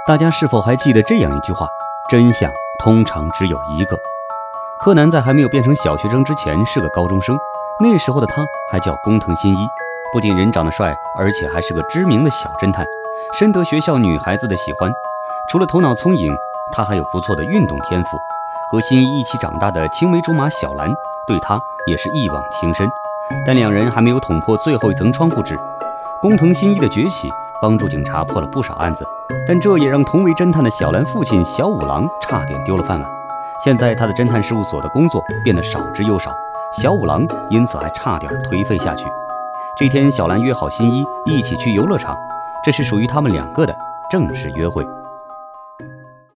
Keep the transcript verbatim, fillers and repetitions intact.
大家是否还记得这样一句话：真相通常只有一个。柯南在还没有变成小学生之前是个高中生，那时候的他还叫工藤新一，不仅人长得帅，而且还是个知名的小侦探，深得学校女孩子的喜欢。除了头脑聪颖，他还有不错的运动天赋。和新一一起长大的青梅竹马小兰对他也是一往情深，但两人还没有捅破最后一层窗户纸。工藤新一的崛起帮助警察破了不少案子，但这也让同为侦探的小兰父亲小五郎差点丢了饭碗。现在他的侦探事务所的工作变得少之又少，小五郎因此还差点颓废下去。这天，小兰约好新一一起去游乐场，这是属于他们两个的正式约会。